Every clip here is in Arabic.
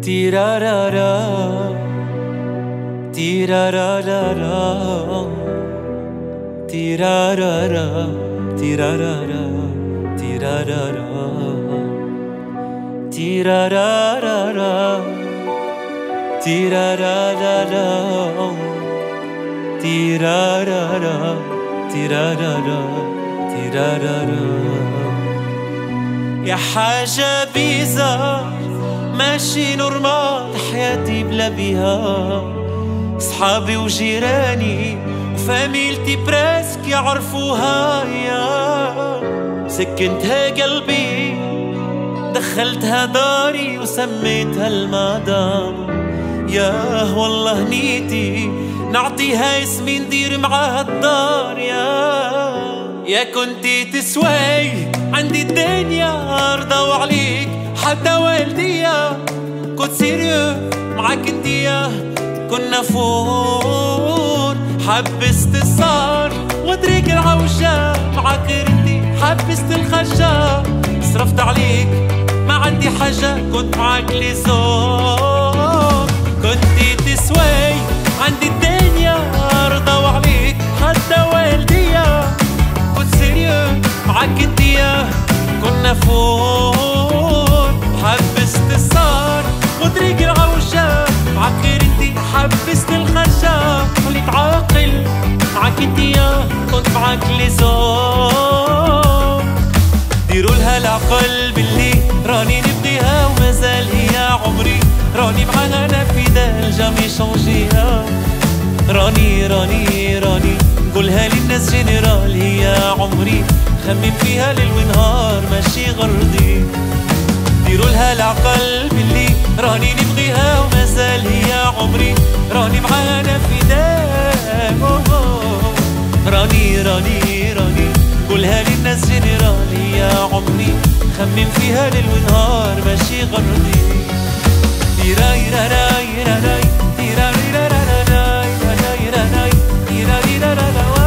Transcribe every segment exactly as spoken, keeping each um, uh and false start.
تيرارارا تيرارارا تيرارارا تيرارارا تيرارارا تيرارارا تيرارارا تيرارارا تيرارارا تيرارارا. يا حاجة بيزار ماشي نورمال حياتي بلا بيها، صحابي وجيراني وفاميلتي براسك يعرفوها، يا سكنتها قلبي دخلتها داري وسميتها المدام، ياه والله نيتي نعطيها اسمي ندير معاها الدار، يا يا كنتي تسوي عندي الدنيا ارضى عليك حتى والديا، كنت سيريو معاك انتيا كنا فور، حبست الصار وطريق العوجة معاك انتي حبست الخشة، صرفت عليك ما عندي حاجة كنت معاك لزوم، كنتي تسوي عندي الدنيا ارضى عليك حتى والديا، كنت سيريو معاك انتيا كنا فور، حبست الصار وطريق العوجة معاك غير انتي حبست الخشة، خليت عاقل معاك انتيا كنت معاك لزوم، ديروا لها العقل باللي راني نبغيها ومازال هي عمري، راني معاها انا في دال جامي شونجيها، راني راني راني نقولها للناس جنرال هي عمري، خمم فيها ليل ونهار ماشي غرضي، ديروا لها العقل باللي راني نبغيها ومازال هي عمري، راني معاها انا في دال راني راني راني نقولها للناس جنرال هي عمري، خمم فيها ليل ونهار ماشي غرضي. تيراي راي راي تيراي راي راي راي تيراي راي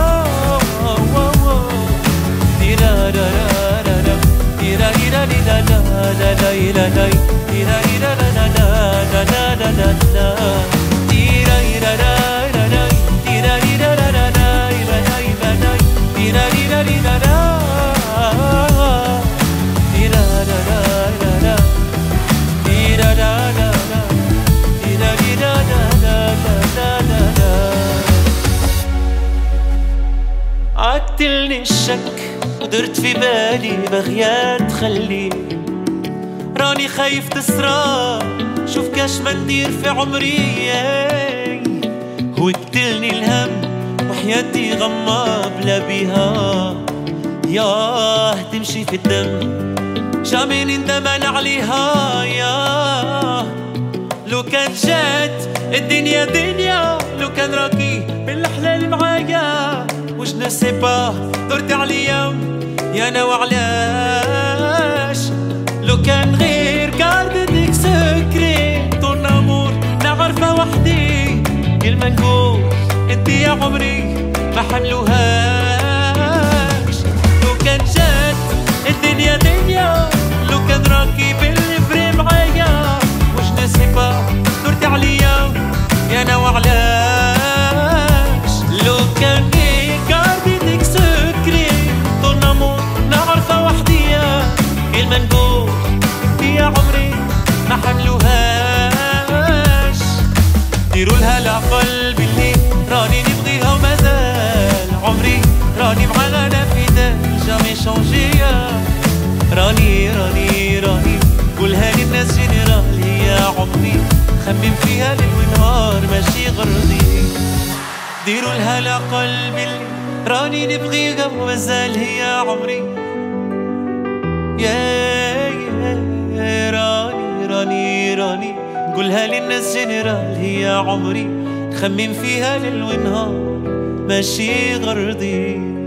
عقتلني الشك ودرت في بالي بغيات تخلي، راني خايف تسرى شوف كاش ما ندير في عمري، هو قتلني الهم وحياتي غمة بلا بيها، ياه تمشي في الدم جامي نندم انا عليها، ياه لو كان جات الدنيا دنيا، لو كان راكي بالحلال معايا وش نسي با درت عليا يا انا وعلاش، لو كان غير كاردتك سكري طول امور نعرفها وحدي، كلمة نقول انتي يا عمري ما حملوهاش، لو كان جات الدنيا دنيا، لو كان راكي بالفري معايا وش نسي با درت عليا يا انا وعلاش، لو كان غير كاردتك سكري طول امور نعرفها وحدي، كلمة نقول يا عمري ما حملوهاش، ديروا لها العقل باللي راني نبغيها ومازال عمري، راني معاها انا في دال جامي شونجيها، راني راني راني قولها للناس جنرال هي عمري، خمم فيها ليل ونهار ماشي غرضي، ديروا لها العقل باللي راني نبغيها ومازال هي عمري، يا يا راني راني راني نقولها للناس جنرال هي عمري، خمم فيها ليل ونهار ماشي غرضي.